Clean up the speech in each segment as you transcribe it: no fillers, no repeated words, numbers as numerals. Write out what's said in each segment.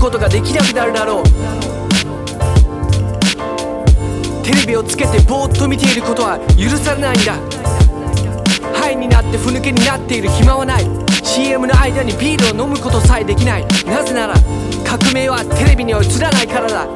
ことができなくなるだろう。テレビをつけてぼーっと見ていることは許されないんだ。ハイになってふぬけになっている暇はない。 CM の間にビールを飲むことさえできない。なぜなら革命はテレビには映らないからだ。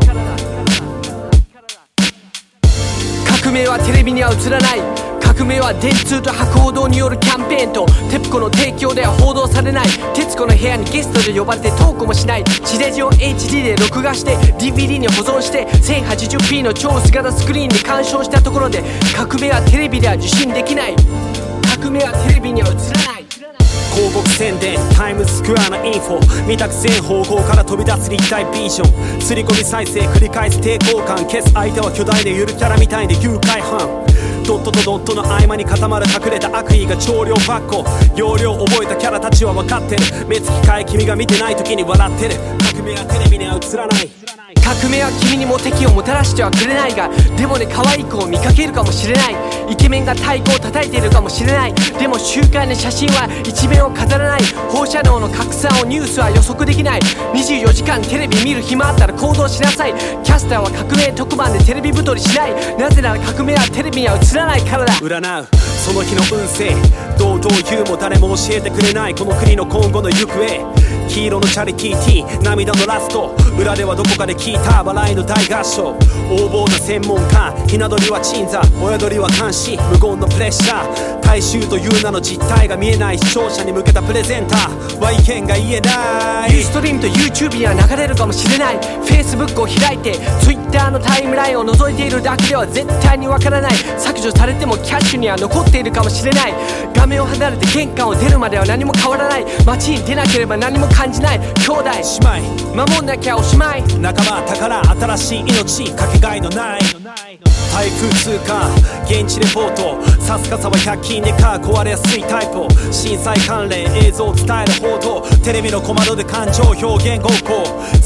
革命はテレビには映らない。革命は電通と博報堂によるキャンペーンとテプコの提供では報道されない。徹子の部屋にゲストで呼ばれてトークもしない。地デジを HD で録画して DVD に保存して 1080p の超薄型スクリーンに鑑賞したところで革命はテレビでは受信できない。革命はテレビには映らない。 広告宣伝タイムズスクエアのインフォ見たく全方向から飛び出す立体ビジョン刷り込み再生繰り返す抵抗感消す相手は巨大でゆるキャラみたいで誘拐犯ドットとドットの合間に固まる隠れた悪意が超量ばっこ容量覚えたキャラたちは分かってる目つき変え君が見てない時に笑ってる革命はテレビには映らない。 革命は君にも敵をもたらしてはくれないがでもね可愛い子を見かけるかもしれない。イケメンが太鼓を叩いているかもしれない。でも週刊の写真は一面を飾らない。放射能の拡散をニュースは予測できない。24時間テレビ見る暇あったら行動しなさい。キャスターは革命特番でテレビ太りしない。なぜなら革命はテレビには映らないからだ。 占うその日の運勢堂々言うも誰も教えてくれないこの国の今後の行方。黄色のチャリティー T 涙のラスト裏ではどこかで聞いた笑いの大合唱横暴な専門家ひな鳥は鎮座親鳥は監視無言のプレッシャー大衆という名の実態が見えない視聴者に向けたプレゼンターは意見が言えない。 ユーストリームと YouTube には流れるかもしれない。 Facebook を開いて Twitter のタイムラインを覗いているだけでは絶対にわからない。削除されてもキャッシュには残っているかもしれない。画面を離れて玄関を出るまでは何も変わらない。街に出なければ何も感じない。兄弟姉妹守んなきゃおしまい。 仲間宝新しい命かけがえのない台風通過現地レポートさすがさは100均でカー壊れやすいタイプ震災関連映像を伝える報道テレビの小窓で感情表現合行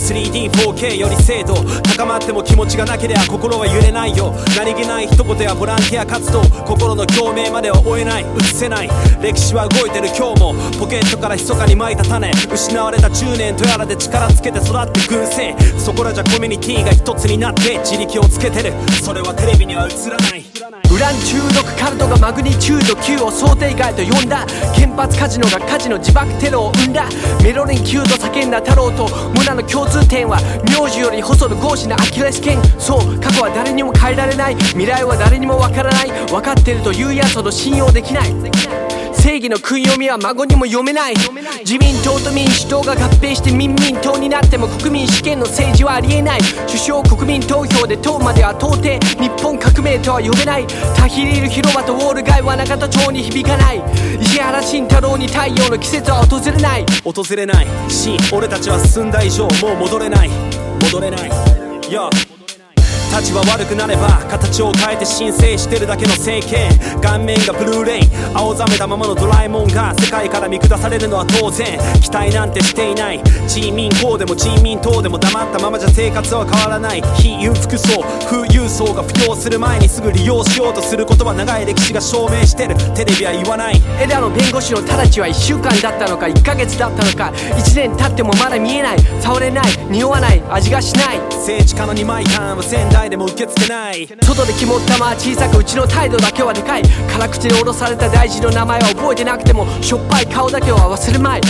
3D4K より精度高まっても気持ちがなければ心は揺れないよ。何気ない一言やボランティア活動心の共鳴までは追えない映せない歴史は動いてる今日もポケットから密かにまいた種失われた10年とやらで力つけて育って群生そこらじゃコミュニティが一つになって自力をつけてるそれはテレビには映らない。 ウラン中毒カルトがマグニチュード9を想定外と呼んだ。原発カジノがカジノ自爆テロを生んだ。メロリン9と叫んだ太郎とモナの共通点は名字より細るゴーシなアキレス腱。そう過去は誰にも変えられない未来は誰にもわからない。分かってるというやつほど信用できない。正義の訓読みは孫にも読めない。自民党と民主党が合併して民民党になっても国民主権の政治はありえない。首相国民投票で党までは到底日本革命とは呼べない。タヒリール広場とウォール街は永田町に響かない。石原慎太郎に太陽の季節は訪れない。 訪れないし俺たちは進んだ以上もう戻れない戻れない。Yo立場悪くなれば形を変えて申請してるだけの政権顔面がブルーレイン青ざめたままのドラえもんが世界から見下されるのは当然期待なんてしていない自民公でも自民党でも黙ったままじゃ生活は変わらない非裕福層富裕層が扶養する前にすぐ利用しようとすることは長い歴史が証明してるテレビは言わない。 枝野弁護士の直ちは1週間だったのか1ヶ月だったのか1年経ってもまだ見えない触れない匂わない味がしない。 政治家の二枚感は仙台でも受け付けない外で肝ったま小さくうちの態度だけはでかい。辛口で脅された大事の名前は覚えてなくてもしょっぱい顔だけは忘れまい。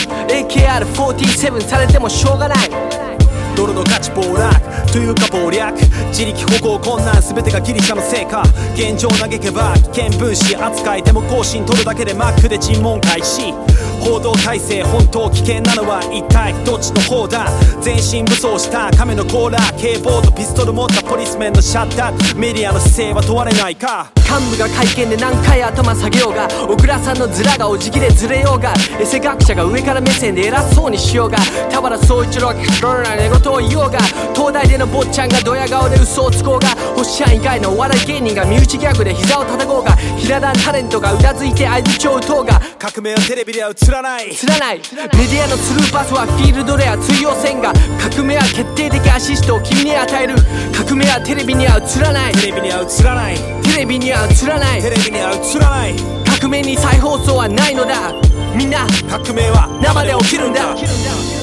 AKR47 されてもしょうがない。 ドルの価値暴落というか暴略自力歩行困難全てがギリシャのせいか現状嘆けば危険分子扱いでも更新取るだけでマックで尋問開始報道体制本当危険なのは一体どっちの方だ。全身武装した亀の甲羅警棒とピストル持ったポリスメンのシャッターメディアの姿勢は問われないか。 幹部が会見で何回頭下げようが小倉さんのズラがお辞儀でずれようがエセ学者が上から目線で偉そうにしようが田原総一郎がクローな寝言を言おうが東大での坊ちゃんがドヤ顔で嘘をつこうが星ちゃん以外のお笑い芸人が身内ギャグで膝を叩こうがひな壇タレントがうなずいて相槌を打とうが革命はテレビでは映らないメディアのスルーパスはフィールドでは通用せんが革命は決定的アシストを君に与える。革命はテレビには映らないテレビには映らないテレビには映らないテレビには映らない革命に再放送はないのだ。みんな革命は生で起きるんだ。